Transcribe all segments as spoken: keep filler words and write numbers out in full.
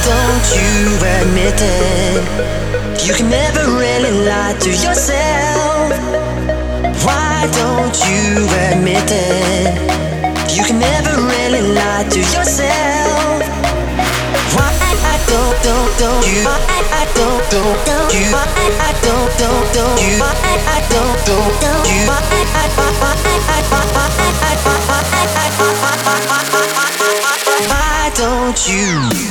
don't you admit it? You can never really lie to yourself. Why don't you admit it? You can never really lie to yourself. Why I don't don't don't you? I don't don't don't you? I don't don't don't you? I don't don't don't you? Why don't you?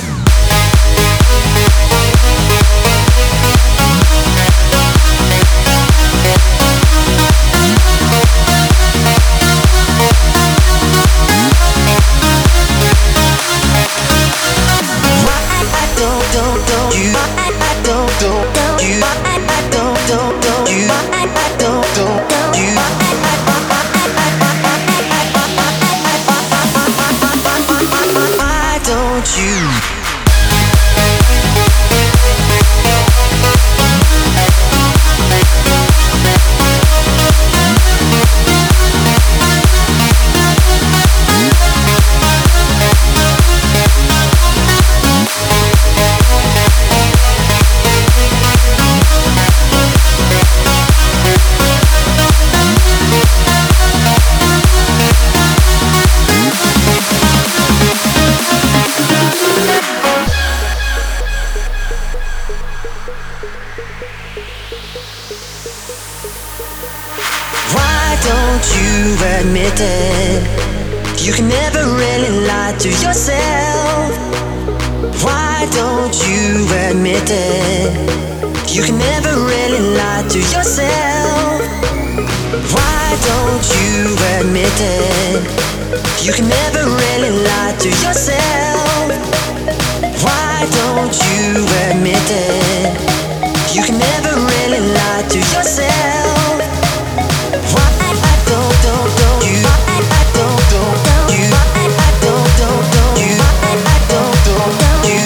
Admit it. You can never really lie to yourself. Why don't you admit it? You can never really lie to yourself. Why don't you admit it? You can never really lie to yourself. Why don't you admit it? You can never really lie to yourself. Why I don't don't don't you? I don't don't don't you? I don't don't don't you? I don't don't don't you?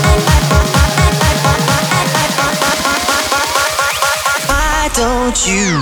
Why don't you?